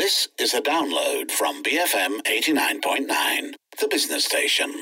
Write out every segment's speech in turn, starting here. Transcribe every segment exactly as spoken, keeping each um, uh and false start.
This is a download from B F M eighty-nine point nine, the business station.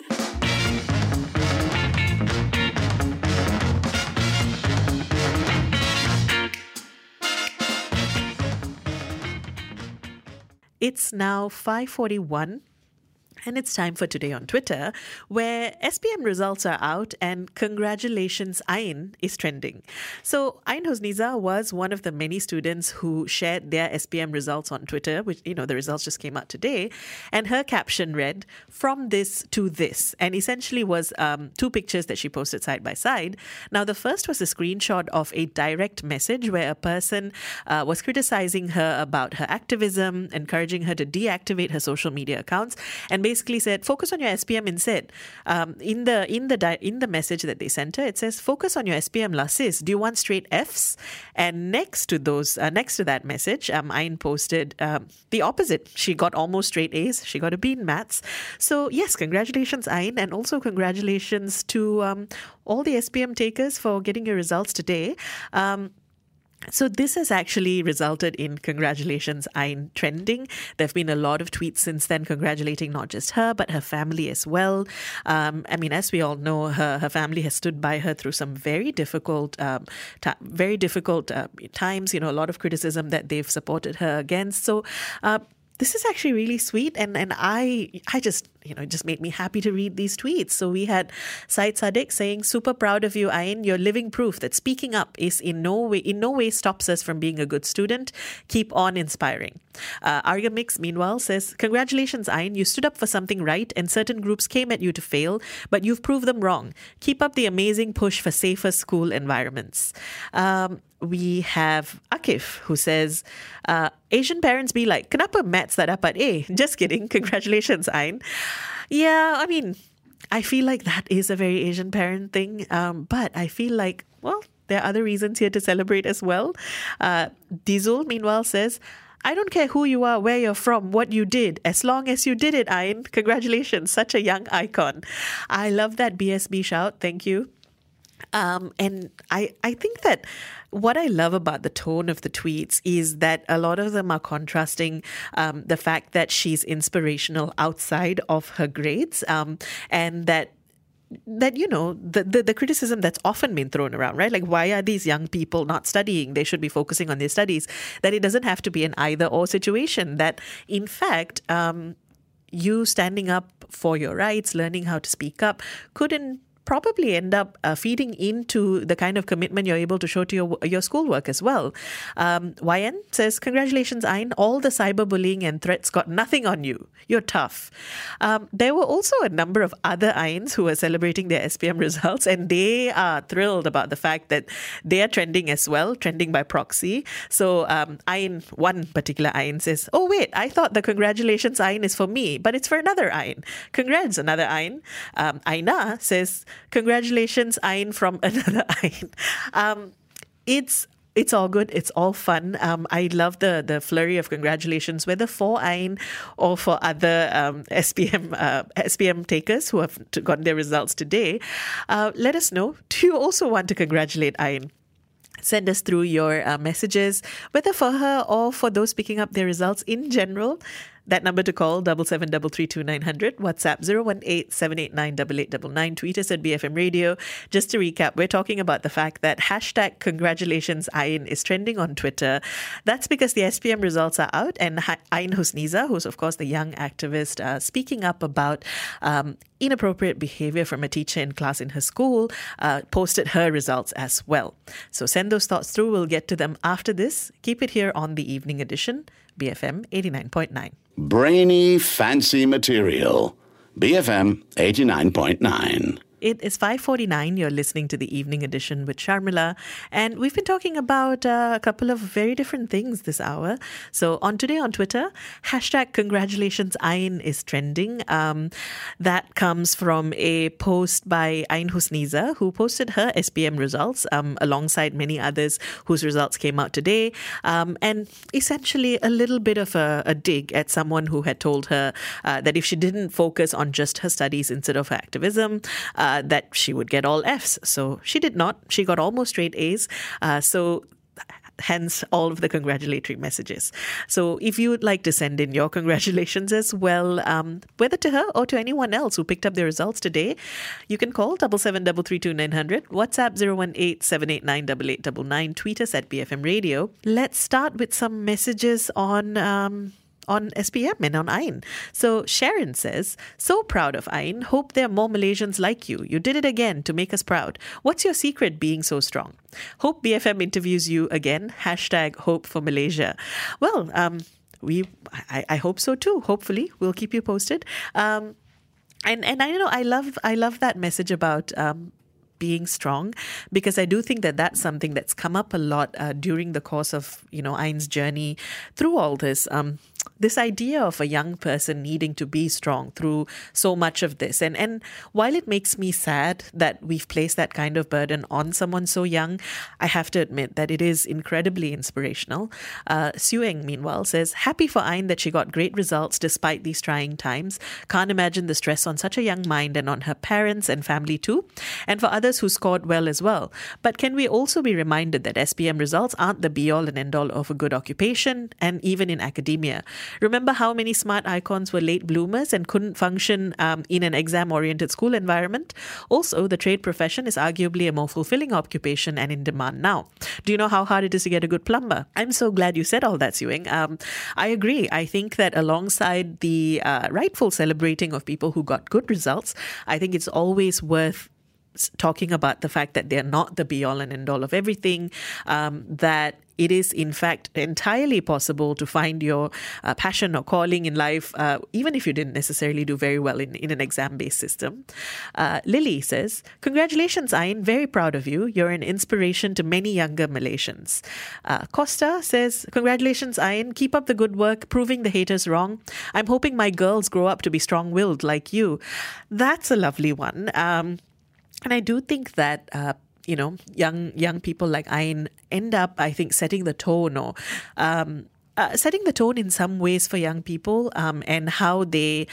It's now five forty-one. And it's time for Today on Twitter, where S P M results are out and congratulations, Ayn is trending. So Ayn Husniza was one of the many students who shared their S P M results on Twitter, which, you know, the results just came out today. And her caption read, "From this to this," and essentially was um, two pictures that she posted side by side. Now, the first was a screenshot of a direct message where a person uh, was criticizing her about her activism, encouraging her to deactivate her social media accounts, and basically said, focus on your S P M instead. Um, in the in the di- in the message that they sent her, it says, focus on your S P M, la sis. Do you want straight Fs? And next to those, uh, next to that message, um, Ayn posted um, the opposite. She got almost straight A's. She got a B in maths. So yes, congratulations, Ayn, and also congratulations to um, all the S P M takers for getting your results today. Um, So this has actually resulted in congratulations, Ayn trending. There have been a lot of tweets since then congratulating not just her, but her family as well. Um, I mean, as we all know, her, her family has stood by her through some very difficult, um, t- very difficult uh, times. You know, a lot of criticism that they've supported her against. So, uh, This is actually really sweet, and, and I I just, you know, it just made me happy to read these tweets. So we had Syed Sadiq saying, super proud of you, Ayn. You're living proof that speaking up is in no way in no way stops us from being a good student. Keep on inspiring. Uh, Arya Mix, meanwhile, says, congratulations, Ayn. You stood up for something right, and certain groups came at you to fail, but you've proved them wrong. Keep up the amazing push for safer school environments. Um, We have Akif, who says, uh, Asian parents be like, kenapa maths tak dapat A? Just kidding. Congratulations, Ayn. Yeah, I mean, I feel like that is a very Asian parent thing. Um, but I feel like, well, there are other reasons here to celebrate as well. Uh, Dizul, meanwhile, says, I don't care who you are, where you're from, what you did, as long as you did it, Ayn. Congratulations, such a young icon. I love that B S B shout. Thank you. Um, and I, I think that what I love about the tone of the tweets is that a lot of them are contrasting um, the fact that she's inspirational outside of her grades, um, and that that, you know, the, the, the criticism that's often been thrown around, right? Like, why are these young people not studying? They should be focusing on their studies. That it doesn't have to be an either or situation. That, in fact, um, you standing up for your rights, learning how to speak up, couldn't probably end up uh, feeding into the kind of commitment you're able to show to your your schoolwork as well. Um, Y N says, congratulations, Ayn. All the cyberbullying and threats got nothing on you. You're tough. Um, there were also a number of other Ayns who were celebrating their S P M results, and they are thrilled about the fact that they are trending as well, trending by proxy. So um, Ayn, one particular Ayn says, oh wait, I thought the congratulations Ayn is for me, but it's for another Ayn. Congrats, another Ayn. Um, Aina says, congratulations, Ayn, from another Ayn. Um, it's it's all good. It's all fun. Um, I love the the flurry of congratulations, whether for Ayn or for other um, S P M uh, S P M takers who have gotten their results today. Uh, let us know. Do you also want to congratulate Ayn? Send us through your uh, messages, whether for her or for those picking up their results in general. That number to call, double seven double three two nine hundred. WhatsApp zero one eight seven eight nine eight eight nine nine. Tweet us at B F M Radio. Just to recap, we're talking about the fact that hashtag congratulations Ayn is trending on Twitter. That's because the S P M results are out, and Ayn Husniza, who's of course the young activist, uh, speaking up about um, inappropriate behavior from a teacher in class in her school, uh, posted her results as well. So send those thoughts through. We'll get to them after this. Keep it here on the evening edition, B F M eighty-nine point nine. Brainy, fancy material. B F M eighty-nine point nine. It is five forty-nine. You're listening to the Evening Edition with Sharmila. And we've been talking about uh, a couple of very different things this hour. So on Today on Twitter, hashtag congratulations Ayn is trending. Um, that comes from a post by Ayn Husniza, who posted her S P M results um, alongside many others whose results came out today. Um, and essentially a little bit of a, a dig at someone who had told her uh, that if she didn't focus on just her studies instead of her activism, uh, Uh, that she would get all Fs. So she did not. She got almost straight A's. Uh, so hence all of the congratulatory messages. So if you would like to send in your congratulations as well, um, whether to her or to anyone else who picked up their results today, you can call double seven double three two nine hundred, WhatsApp zero one eight seven eight nine eight eight nine nine, tweet us at B F M Radio. Let's start with some messages on um, on S P M and on Ain. So Sharon says, so proud of Ain. Hope there are more Malaysians like you. You did it again to make us proud. What's your secret being so strong? Hope B F M interviews you again. Hashtag hope for Malaysia. Well, um, we I, I hope so too. Hopefully, we'll keep you posted. Um, and and I know I love I love that message about um, being strong, because I do think that that's something that's come up a lot uh, during the course of, you know, Ain's journey through all this. Um, this idea of a young person needing to be strong through so much of this. And and while it makes me sad that we've placed that kind of burden on someone so young, I have to admit that it is incredibly inspirational. Uh, Sueng, meanwhile, says, happy for Ain that she got great results despite these trying times. Can't imagine the stress on such a young mind and on her parents and family too. And for others who scored well as well. But can we also be reminded that S P M results aren't the be-all and end-all of a good occupation, and even in academia? Remember how many smart icons were late bloomers and couldn't function um, in an exam-oriented school environment? Also, the trade profession is arguably a more fulfilling occupation and in demand now. Do you know how hard it is to get a good plumber? I'm so glad you said all that, Sueng. Um, I agree. I think that alongside the uh, rightful celebrating of people who got good results, I think it's always worth talking about the fact that they're not the be-all and end-all of everything, um, that it is, in fact, entirely possible to find your uh, passion or calling in life, uh, even if you didn't necessarily do very well in, in an exam-based system. Uh, Lily says, congratulations, Ain. Very proud of you. You're an inspiration to many younger Malaysians. Uh, Costa says, congratulations, Ain. Keep up the good work, proving the haters wrong. I'm hoping my girls grow up to be strong-willed like you. That's a lovely one. Um, And I do think that, uh, you know, young young people like Ain end up, I think, setting the tone or um, uh, setting the tone in some ways for young people um, and how they,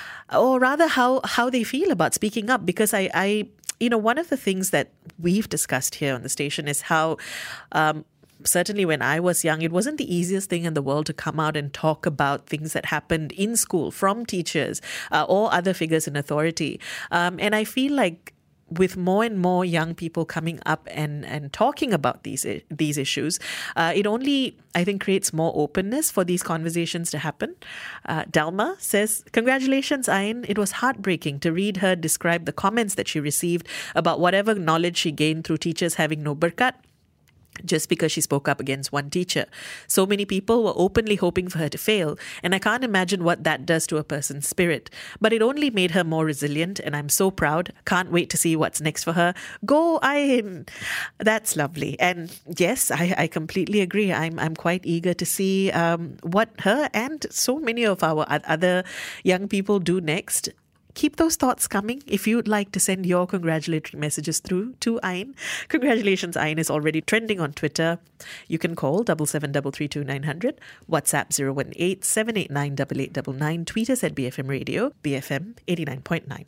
or rather how, how they feel about speaking up. Because I, I, you know, one of the things that we've discussed here on the station is how um, certainly when I was young, it wasn't the easiest thing in the world to come out and talk about things that happened in school from teachers uh, or other figures in authority. Um, and I feel like with more and more young people coming up and, and talking about these these issues, uh, it only, I think, creates more openness for these conversations to happen. Uh, Dalma says, congratulations, Ain. It was heartbreaking to read her describe the comments that she received about whatever knowledge she gained through teachers having no berkat, just because she spoke up against one teacher. So many people were openly hoping for her to fail, and I can't imagine what that does to a person's spirit. But it only made her more resilient, and I'm so proud. Can't wait to see what's next for her. Go, Ain! That's lovely. And yes, I, I completely agree. I'm I'm quite eager to see um, what her and so many of our other young people do next. Keep those thoughts coming. If you'd like to send your congratulatory messages through to Ain, congratulations, Ain is already trending on Twitter. You can call double seven double three two nine hundred, WhatsApp zero one eight seven eight nine eight eight nine nine, tweet us at B F M Radio, B F M eighty-nine point nine.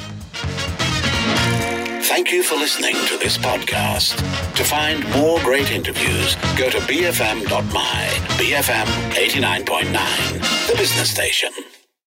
Thank you for listening to this podcast. To find more great interviews, go to b f m dot my, B F M eighty-nine point nine, the business station.